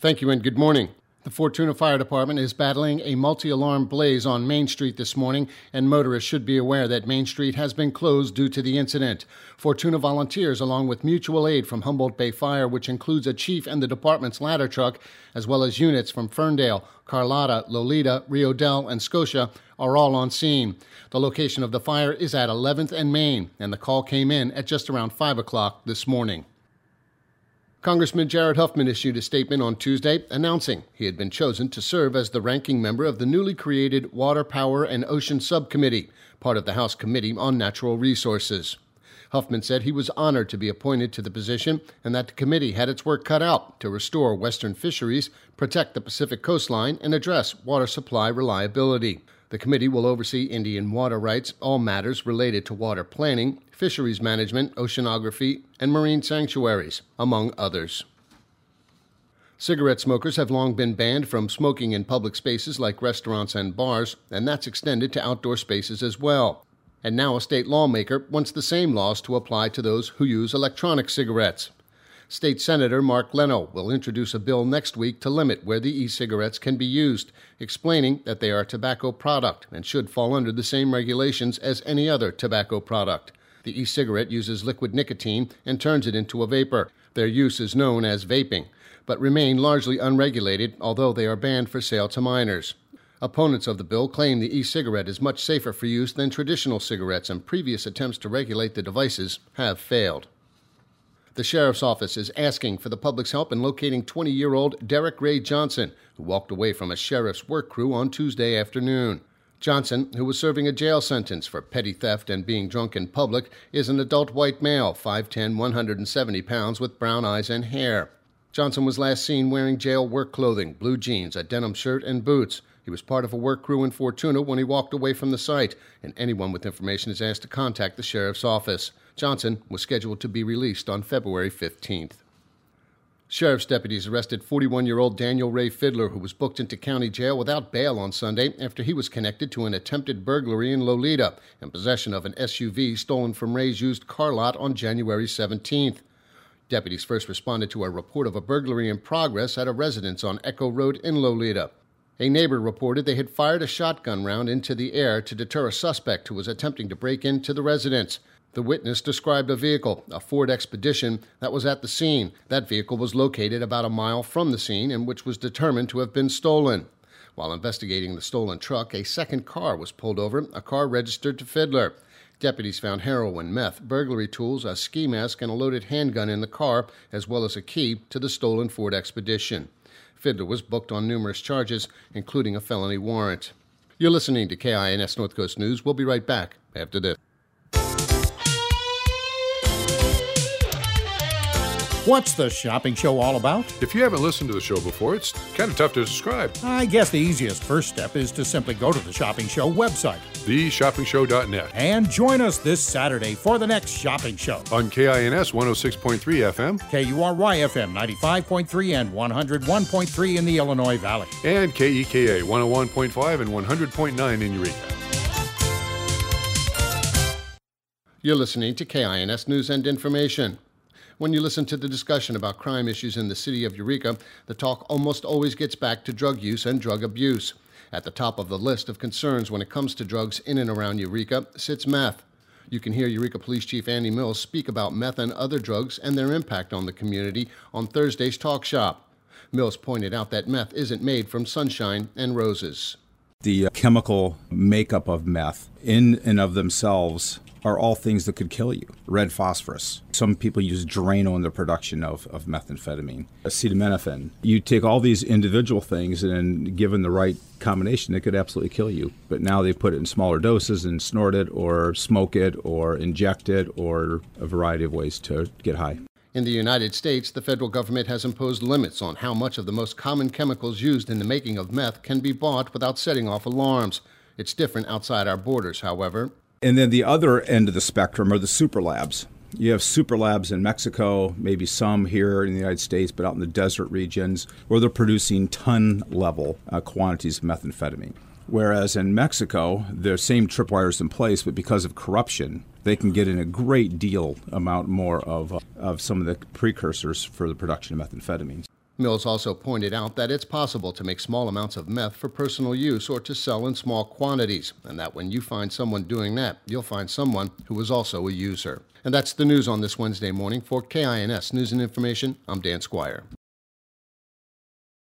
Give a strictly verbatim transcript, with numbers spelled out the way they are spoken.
Thank you and good morning. The Fortuna Fire Department is battling a multi-alarm blaze on Main Street this morning, and motorists should be aware that Main Street has been closed due to the incident. Fortuna volunteers, along with mutual aid from Humboldt Bay Fire, which includes a chief and the department's ladder truck, as well as units from Ferndale, Carlotta, Lolita, Rio Dell, and Scotia, are all on scene. The location of the fire is at eleventh and Main, and the call came in at just around five o'clock this morning. Congressman Jared Huffman issued a statement on Tuesday announcing he had been chosen to serve as the ranking member of the newly created Water, Power, and Ocean Subcommittee, part of the House Committee on Natural Resources. Huffman said he was honored to be appointed to the position and that the committee had its work cut out to restore Western fisheries, protect the Pacific coastline, and address water supply reliability. The committee will oversee Indian water rights, all matters related to water planning, fisheries management, oceanography, and marine sanctuaries, among others. Cigarette smokers have long been banned from smoking in public spaces like restaurants and bars, and that's extended to outdoor spaces as well. And now a state lawmaker wants the same laws to apply to those who use electronic cigarettes. State Senator Mark Leno will introduce a bill next week to limit where the e-cigarettes can be used, explaining that they are a tobacco product and should fall under the same regulations as any other tobacco product. The e-cigarette uses liquid nicotine and turns it into a vapor. Their use is known as vaping, but remain largely unregulated, although they are banned for sale to minors. Opponents of the bill claim the e-cigarette is much safer for use than traditional cigarettes, and previous attempts to regulate the devices have failed. The sheriff's office is asking for the public's help in locating twenty-year-old Derek Ray Johnson, who walked away from a sheriff's work crew on Tuesday afternoon. Johnson, who was serving a jail sentence for petty theft and being drunk in public, is an adult white male, five ten, one hundred seventy pounds, with brown eyes and hair. Johnson was last seen wearing jail work clothing, blue jeans, a denim shirt, and boots. He was part of a work crew in Fortuna when he walked away from the site, and anyone with information is asked to contact the sheriff's office. Johnson was scheduled to be released on February fifteenth. Sheriff's deputies arrested forty-one-year-old Daniel Ray Fiddler, who was booked into county jail without bail on Sunday after he was connected to an attempted burglary in Lolita and possession of an S U V stolen from Ray's used car lot on January seventeenth. Deputies first responded to a report of a burglary in progress at a residence on Echo Road in Lolita. A neighbor reported they had fired a shotgun round into the air to deter a suspect who was attempting to break into the residence. The witness described a vehicle, a Ford Expedition, that was at the scene. That vehicle was located about a mile from the scene and which was determined to have been stolen. While investigating the stolen truck, a second car was pulled over, a car registered to Fiddler. Deputies found heroin, meth, burglary tools, a ski mask, and a loaded handgun in the car, as well as a key to the stolen Ford Expedition. Fiddler was booked on numerous charges, including a felony warrant. You're listening to K I N S North Coast News. We'll be right back after this. What's the shopping show all about? If you haven't listened to the show before, it's kind of tough to describe. I guess the easiest first step is to simply go to the Shopping Show website, the shopping show dot net, and join us this Saturday for the next shopping show. On K I N S one oh six point three F M, K U R Y F M ninety-five point three and one oh one point three in the Illinois Valley, and K E K A one oh one point five and one hundred point nine in Eureka. You're listening to K I N S News and Information. When you listen to the discussion about crime issues in the city of Eureka, the talk almost always gets back to drug use and drug abuse. At the top of the list of concerns when it comes to drugs in and around Eureka sits meth. You can hear Eureka Police Chief Andy Mills speak about meth and other drugs and their impact on the community on Thursday's Talk Shop. Mills pointed out that meth isn't made from sunshine and roses. The chemical makeup of meth in and of themselves are all things that could kill you. Red phosphorus. Some people use Drano in the production of, of methamphetamine. Acetaminophen. You take all these individual things and given the right combination, it could absolutely kill you. But now they put it in smaller doses and snort it or smoke it or inject it or a variety of ways to get high. In the United States, the federal government has imposed limits on how much of the most common chemicals used in the making of meth can be bought without setting off alarms. It's different outside our borders, however. And then the other end of the spectrum are the super labs. You have super labs in Mexico, maybe some here in the United States, but out in the desert regions where they're producing ton-level uh, quantities of methamphetamine. Whereas in Mexico, the same tripwire is in place, but because of corruption, they can get in a great deal amount more of, uh, of some of the precursors for the production of methamphetamines. Mills also pointed out that it's possible to make small amounts of meth for personal use or to sell in small quantities, and that when you find someone doing that, you'll find someone who is also a user. And that's the news on this Wednesday morning. For K I N S News and Information, I'm Dan Squire.